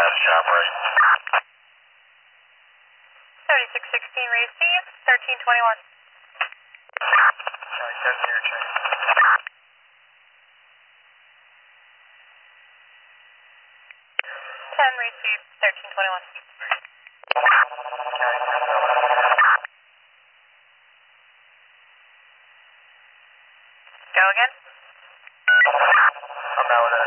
job right. 3616 receive, 1321. Sorry, 10 here, check. 10 receive, 1321. Go again. I'm out with